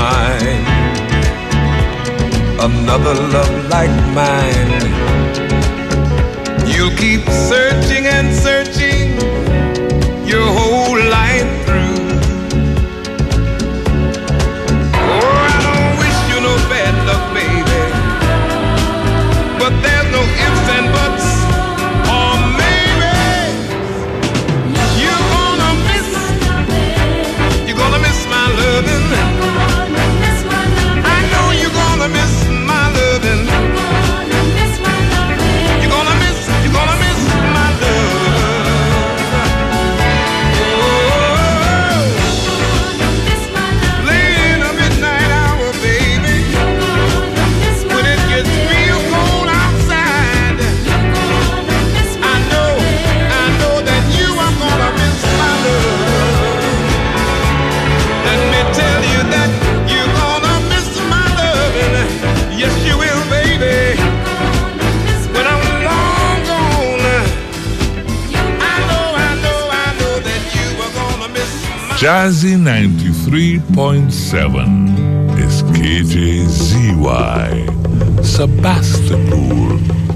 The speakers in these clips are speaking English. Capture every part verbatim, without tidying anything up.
find another love like mine. You'll keep searching and searching your whole life through. Oh, I don't wish you no bad luck, baby, but there's no ifs and buts, or maybe you're gonna miss, you're gonna miss my loving. I know you're gonna miss my loving. You're gonna miss, you're gonna miss my love. Oh, late in the midnight hour, baby, when it gets real cold outside, I know, I know that you are gonna miss my love. Let me tell you that you're gonna miss my loving. Yes, you will, baby. When I'm long gone, I know, I know, I know that you are gonna miss my Jazzy ninety-three point seven is K J Z Y, Sebastopol.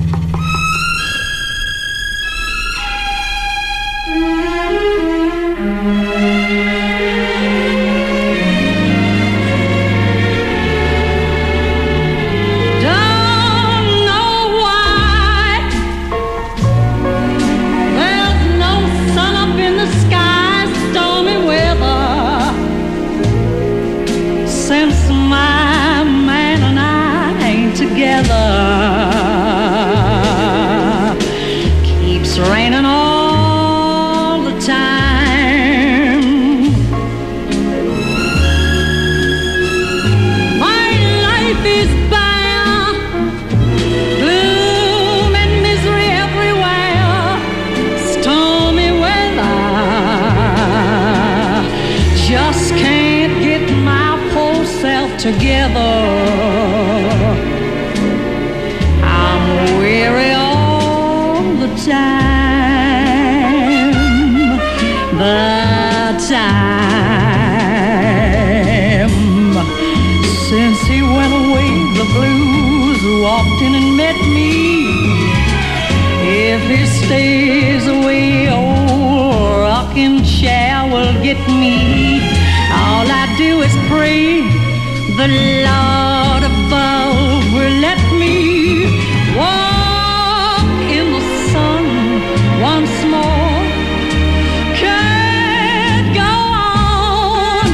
Don't know why there's no sun up in the sky, stormy weather. Since my man and I ain't together, keeps raining all the time. My life is bare, gloom and misery everywhere, stormy weather. Just can't get my whole self together. I'm weary all the time, the time. Since he went away, the blues walked in and met me. If he stays away, old rocking chair will get me. All I do is pray the Lord above will let me walk in the sun once more. Can't go on.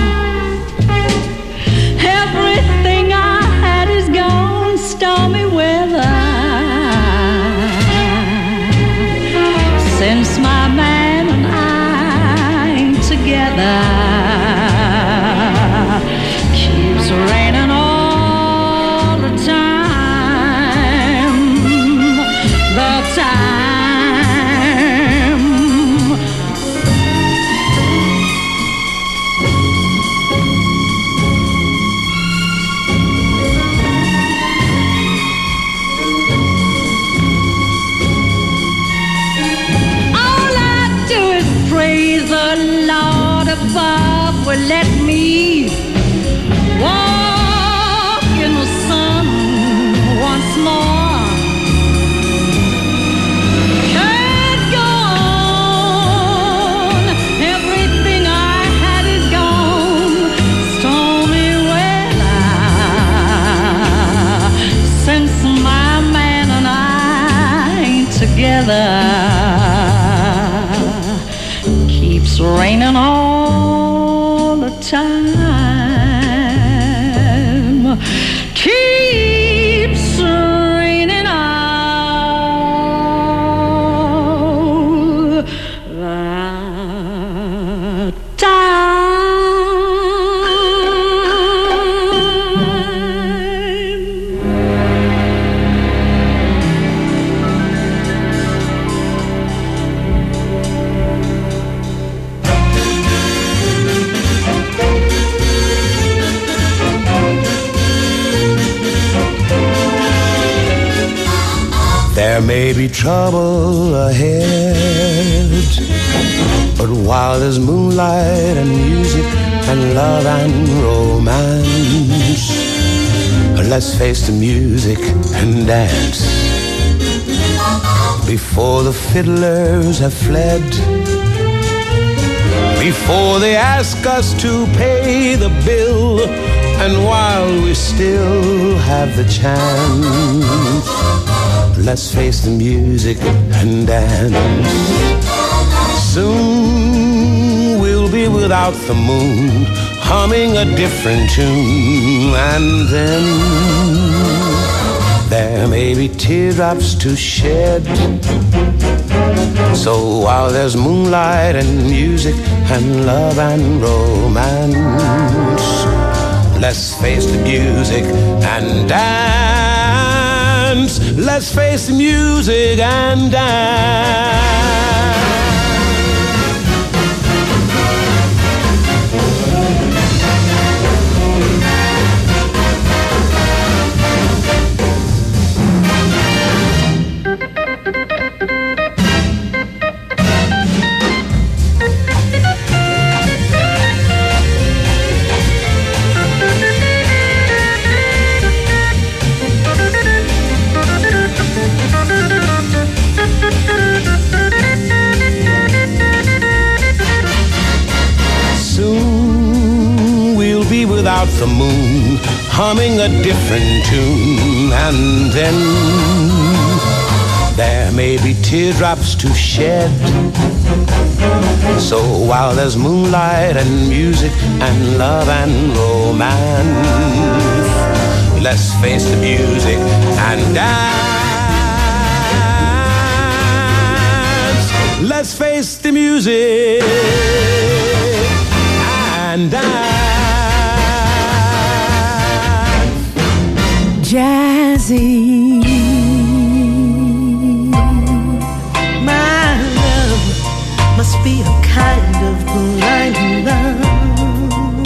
Everything I had is gone, stormy weather. Since my man and I ain't together, keeps raining all the time, the time. All I do is praise the Lord above will let me walk in the sun once more. Can't go on. Everything I had is gone, stormy weather. Since my man and I ain't together, keeps raining all the time, keeps raining all the time. There may be trouble ahead, but while there's moonlight and music and love and romance, Let's face the music and dance before the fiddlers have fled, before they ask us to pay the bill, and while we still have the chance, let's face the music and dance. Soon we'll be without the moon, humming a different tune, and then there may be teardrops to shed. So while there's moonlight and music and love and romance, let's face the music and dance. Let's face the music and dance. Without the moon, humming a different tune, and then there may be teardrops to shed. So while there's moonlight and music and love and romance, let's face the music and dance. Let's face the music and dance. Jazzy, my love must be a kind of blind love.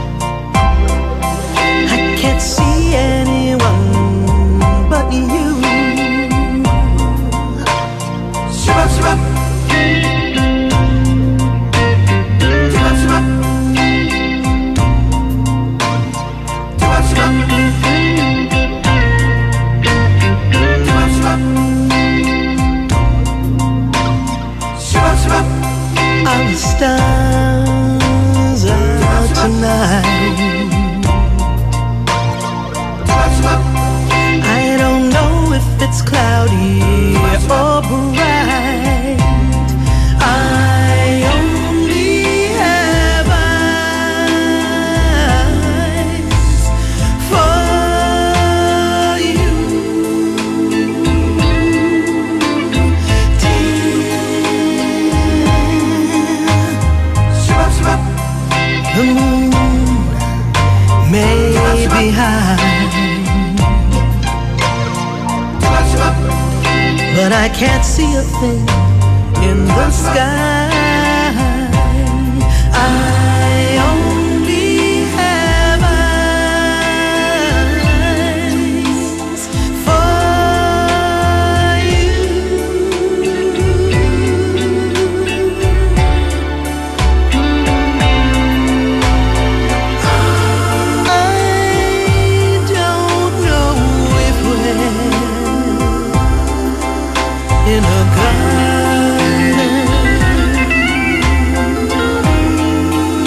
I can't see anyone but you. Shabbat, shabbat. Shabbat, shabbat. Shabbat, shabbat. Are the stars out tonight? I don't know if it's cloudy or bright. I only have eyes for you. The moon may be high, but I can't see a thing in the sky. I only have eyes for you. In a garden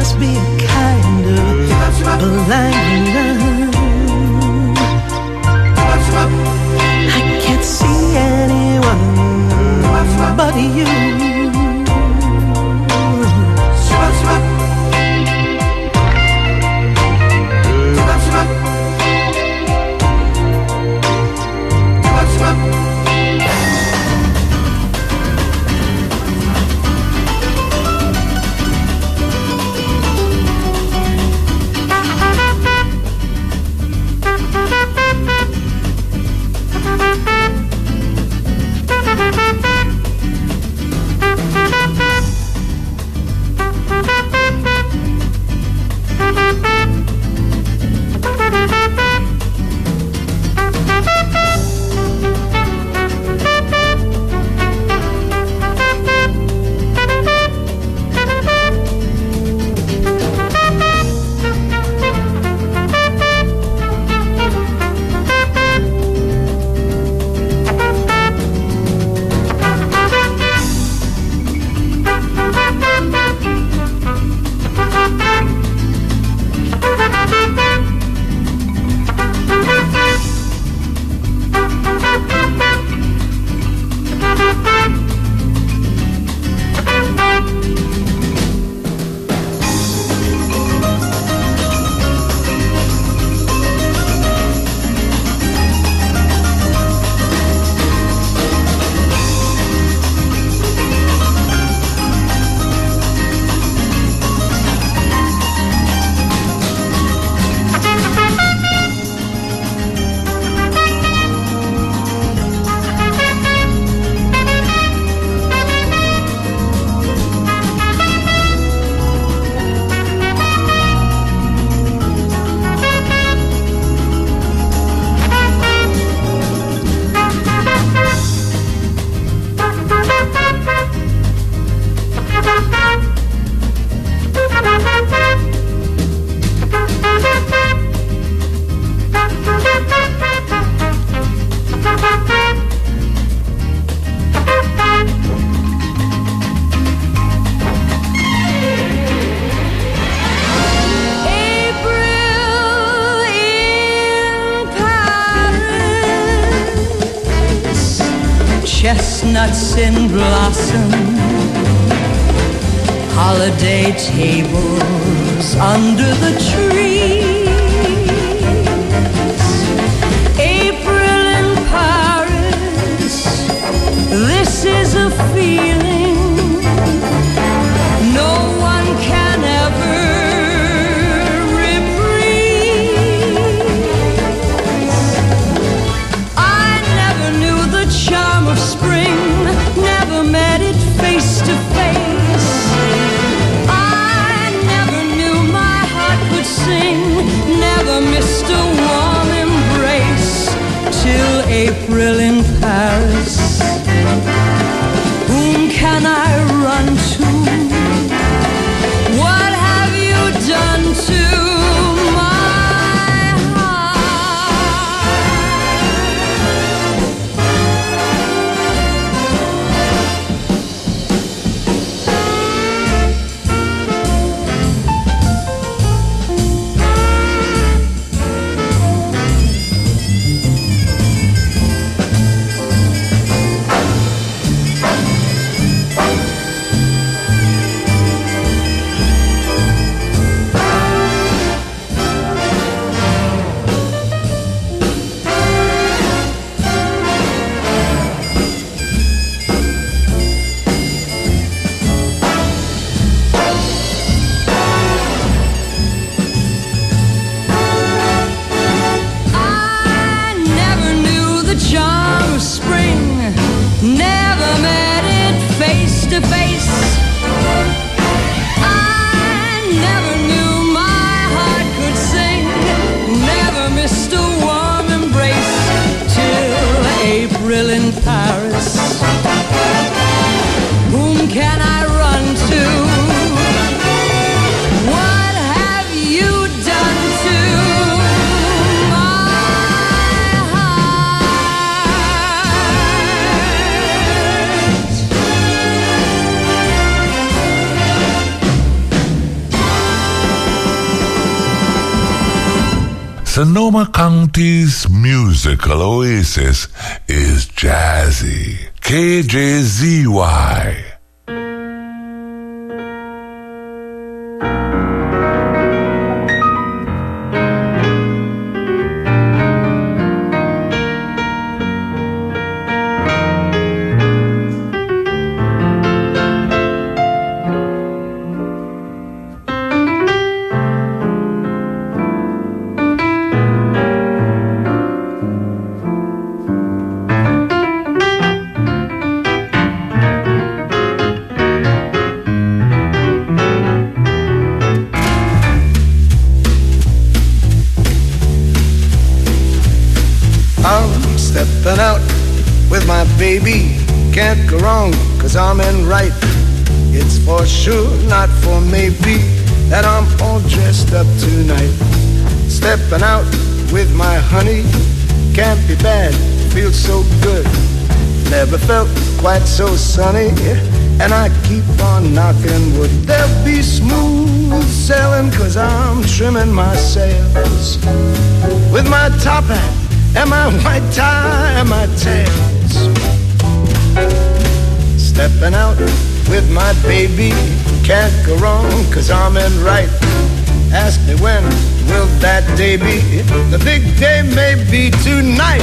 must be a kind of blind love. I can't see anyone but you. Chestnuts in blossom, holiday tables under the trees, April in Paris, this is a feeling no one can ever reprise. I never knew the charm of spring, never met it face to face. I never knew my heart could sing, never missed a warm embrace till April in Paris. Whom can I run to? What have you done to Sonoma County's musical oasis is jazzy. K J Z Y. Baby, can't go wrong, cause I'm in right. It's for sure, not for maybe, that I'm all dressed up tonight. Stepping out with my honey, can't be bad, feels so good. Never felt quite so sunny, and I keep on knocking wood. There'll be smooth sailing, cause I'm trimming my sails. With my top hat, and my white tie, and my tails. Stepping out with my baby, can't go wrong, cause I'm in right. Ask me when will that day be? The big day may be tonight.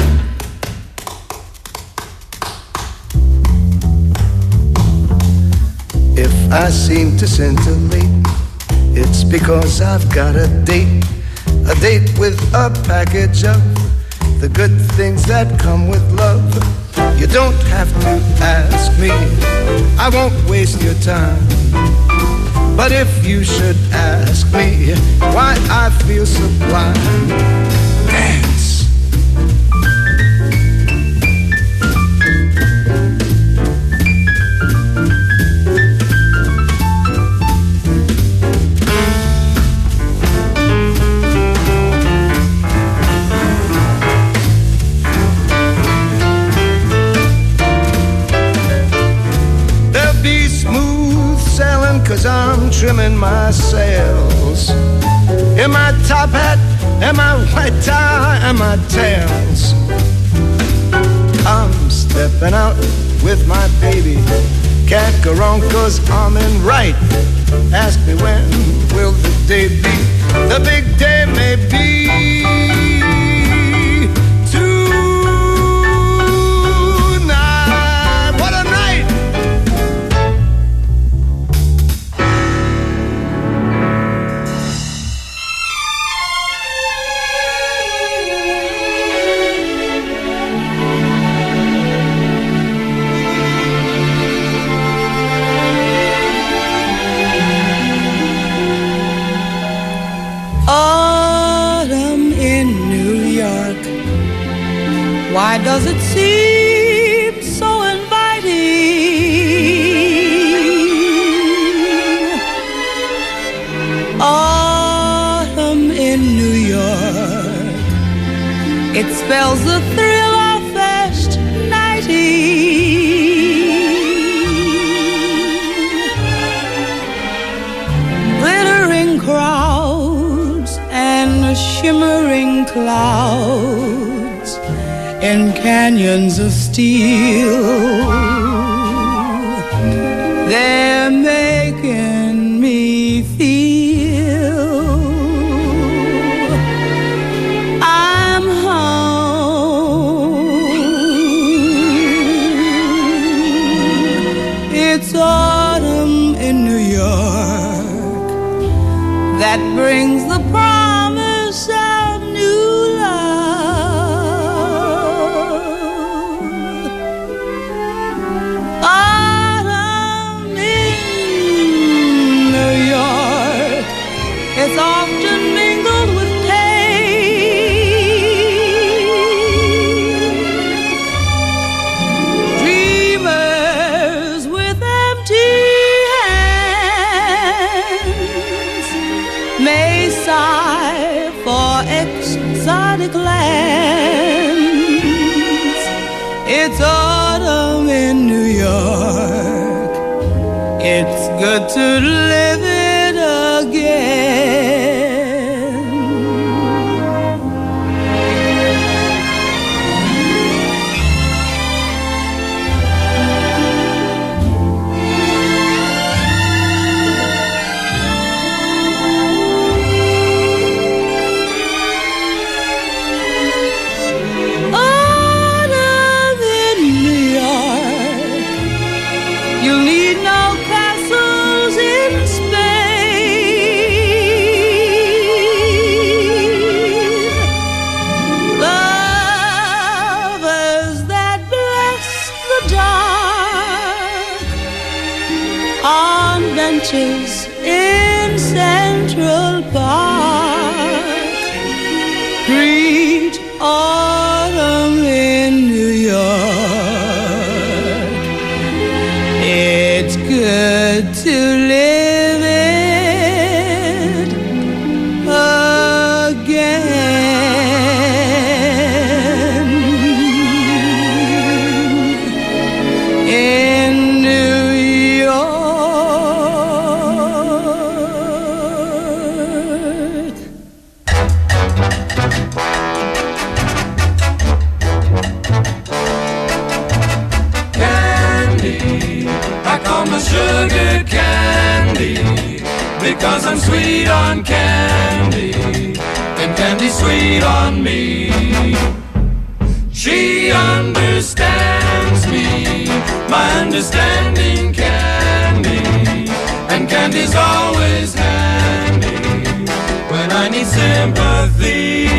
If I seem to scintillate, it's because I've got a date. A date with a package of the good things that come with love. You don't have to ask me, I won't waste your time. But if you should ask me why I feel sublime, dance. Cause I'm trimming my sails. In my top hat, and my white tie, and my tails. I'm stepping out with my baby. Can't go wrong, cause I'm in right. Ask me when will the day be? The big day may be tonight. What a night! Why does it seem so inviting? Autumn in New York, it spells the thrill of first nighting. Glittering crowds and shimmering clouds in canyons of steel, they're making me feel I'm home. It's autumn in New York that brings the promise of new love. Autumn in New York is often mingled with pain. Dreamers with empty hands may sigh for exotic lands. It's autumn in New York. It's good to live it again. in Central Park. Greet autumn in New York. It's good to live it again in New York. Candy, I call my sugar candy, because I'm sweet on candy, and candy's sweet on me. She understands me, my understanding candy, and candy's always handy when I need sympathy.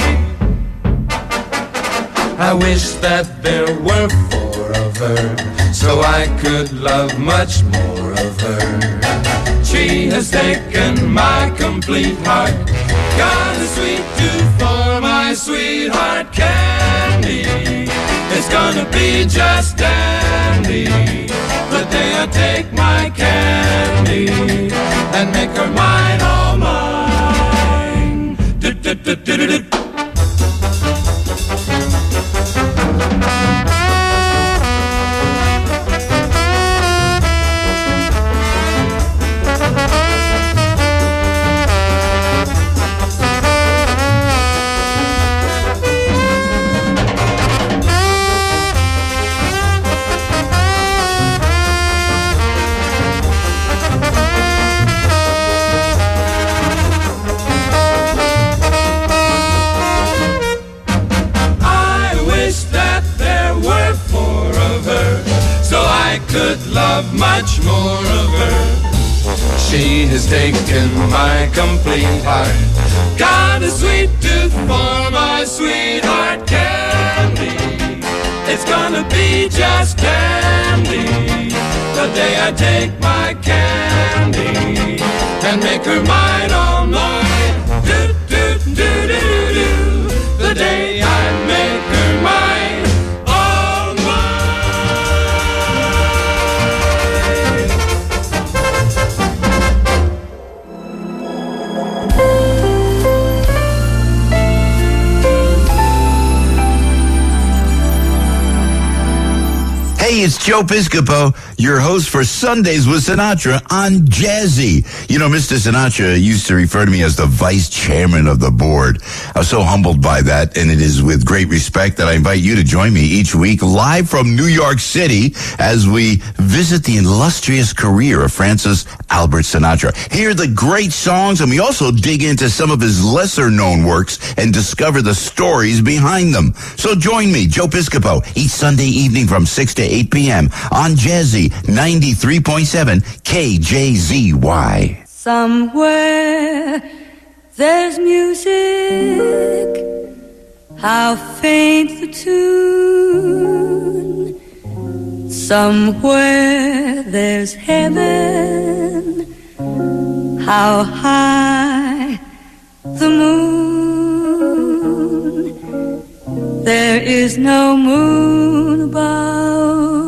I wish that there were four of her, so I could love much more of her. She has taken my complete heart, got a sweet tooth for my sweetheart candy. It's gonna be just dandy the day I take my candy and make her mine, all mine. Do-do-do-do-do-do. Could love much more of her. She has taken my complete heart, got a sweet tooth for my sweetheart candy. It's gonna be just candy the day I take my candy and make her mine, all mine. Do do do do do. The day I make her mine. Hey, it's Joe Piscopo, your host for Sundays with Sinatra on Jazzy. You know, Mister Sinatra used to refer to me as the vice chairman of the board. I was so humbled by that, and it is with great respect that I invite you to join me each week live from New York City as we visit the illustrious career of Francis Albert Sinatra. Hear the great songs, and we also dig into some of his lesser-known works and discover the stories behind them. So join me, Joe Piscopo, each Sunday evening from six to eight p.m. on Jazzy ninety-three point seven K J Z Y. Somewhere there's music, how faint the tune. Somewhere there's heaven, how high the moon. There is no moon above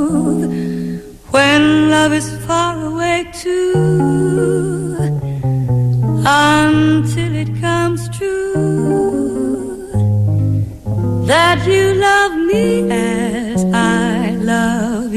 when love is far away too, until it comes true that you love me as I love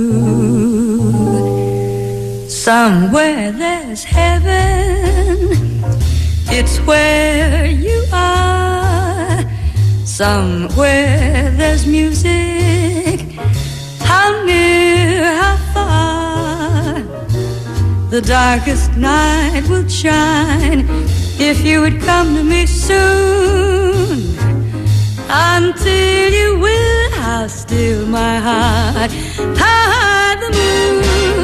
you. Somewhere there's heaven, it's where you are. Somewhere there's music, how near, how far. The darkest night will shine if you would come to me soon. Until you will, I'll still my heart, high the moon.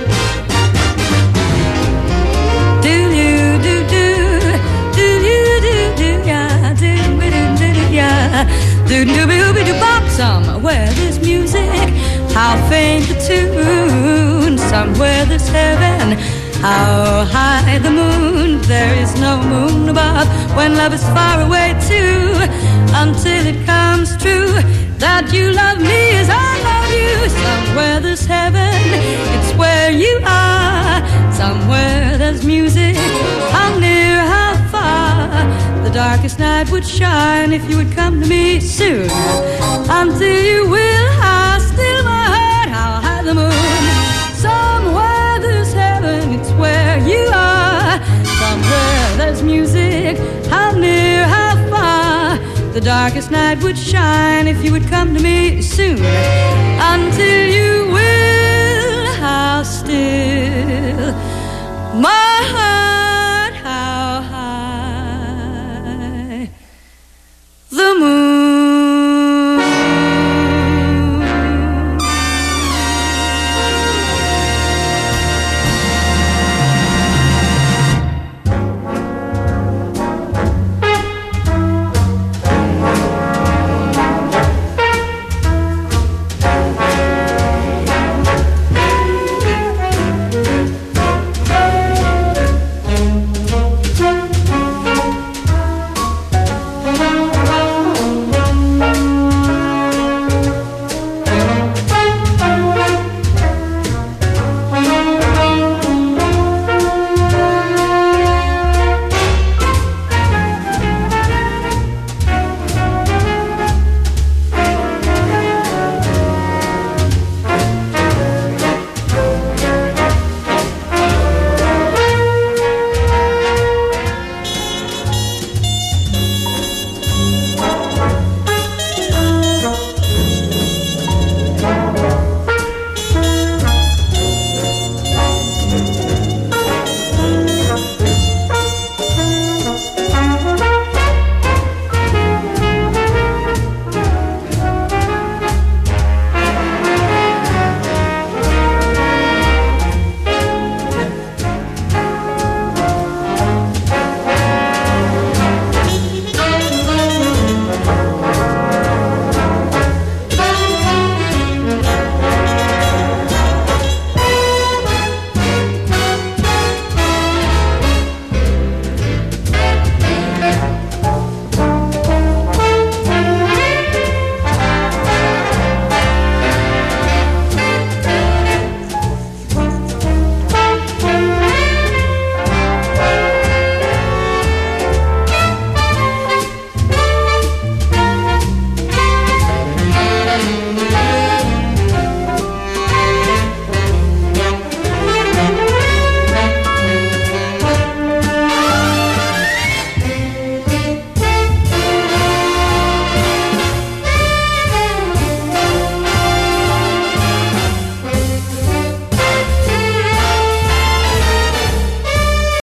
Do do do do do do do do ya do do do do ya do do do do bop. Somewhere there's music, how faint the tune. Somewhere there's heaven, How high the moon, there is no moon above when love is far away too, until it comes true that you love me as I love you. Somewhere there's heaven, it's where you are. Somewhere there's music, how near, how far. The darkest night would shine if you would come to me soon. Until you will, how still my heart, how high the moon. Somewhere there's heaven, it's where you are. Somewhere there's music, how near, how far. The darkest night would shine if you would come to me soon. Until you will, how still my heart.